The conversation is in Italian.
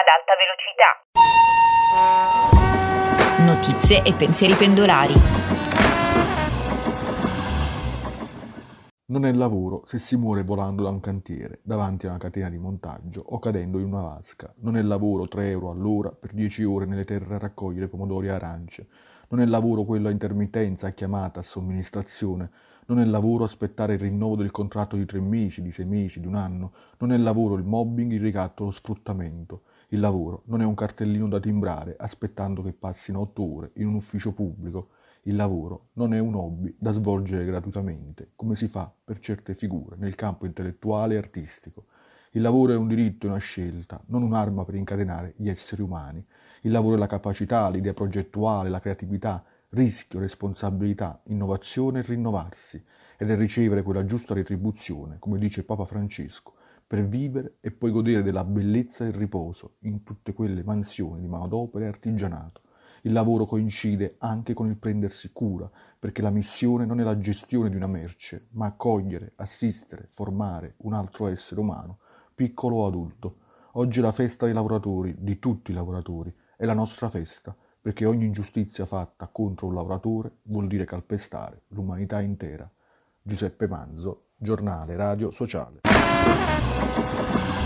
ad alta velocità. Notizie e pensieri pendolari. Non è lavoro se si muore volando da un cantiere, davanti a una catena di montaggio o cadendo in una vasca. Non è lavoro 3 euro all'ora per 10 ore nelle terre a raccogliere pomodori e arance. Non è lavoro quello a intermittenza, a chiamata, a somministrazione. Non è lavoro aspettare il rinnovo del contratto di 3 mesi, di 6 mesi, di un anno. Non è lavoro il mobbing, il ricatto, lo sfruttamento. Il lavoro non è un cartellino da timbrare aspettando che passino 8 ore in un ufficio pubblico. Il lavoro non è un hobby da svolgere gratuitamente, come si fa per certe figure nel campo intellettuale e artistico. Il lavoro è un diritto e una scelta, non un'arma per incatenare gli esseri umani. Il lavoro è la capacità, l'idea progettuale, la creatività, rischio, responsabilità, innovazione e rinnovarsi, ed è ricevere quella giusta retribuzione, come dice Papa Francesco, per vivere e poi godere della bellezza e il riposo in tutte quelle mansioni di manodopera e artigianato. Il lavoro coincide anche con il prendersi cura, perché la missione non è la gestione di una merce, ma accogliere, assistere, formare un altro essere umano, piccolo o adulto. Oggi è la festa dei lavoratori, di tutti i lavoratori, è la nostra festa, perché ogni ingiustizia fatta contro un lavoratore vuol dire calpestare l'umanità intera. Giuseppe Manzo, Giornale Radio Sociale.